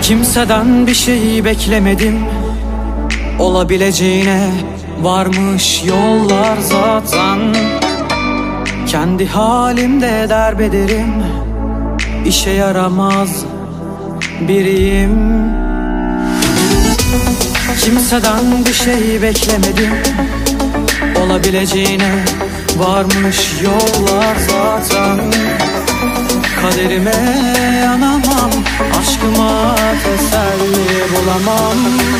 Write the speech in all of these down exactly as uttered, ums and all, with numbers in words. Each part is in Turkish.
Kimseden bir şey beklemedim, olabileceğine varmış yollar zaten. Kendi halimde derbederim, işe yaramaz biriyim. Kimseden bir şey beklemedim, olabileceğine varmış yollar zaten. Kaderime yanamam, aşkıma teselli bulamam.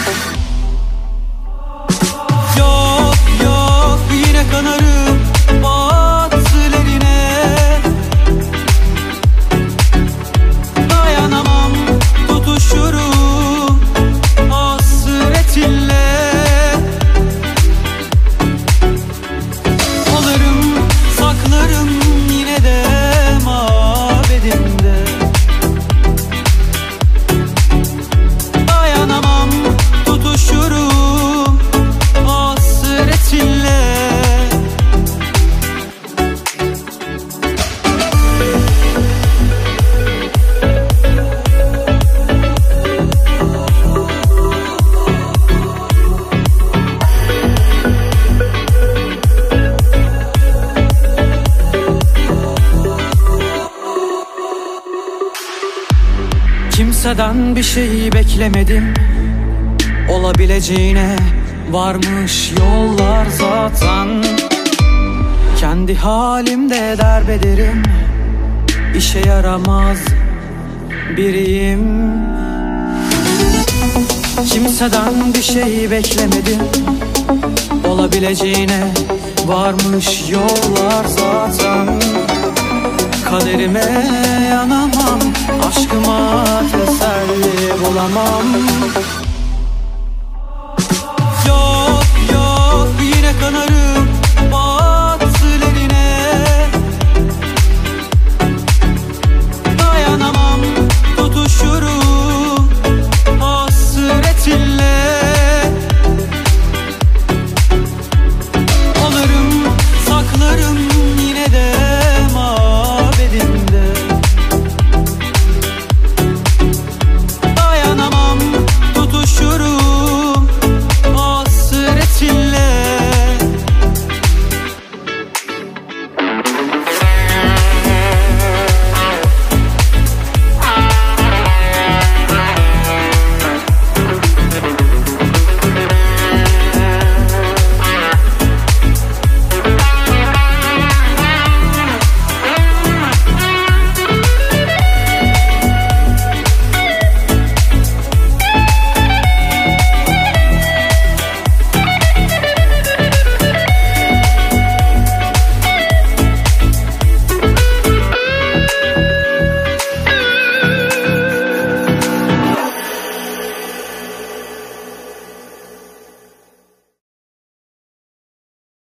Yok yok yine kanarım battılerine. Dayanamam, tutuşurum hasretinle. Alırım saklarım yine de mabedimde. Dayanamam, tutuşurum hasretinle. Kimseden bir şey beklemedim, olabileceğine varmış yollar zaten. Kendi halimde derbederim, işe yaramaz biriyim. Kimseden bir şey beklemedim, olabileceğine varmış yollar zaten. Kaderime yanamam, aşkıma teselli bulamam.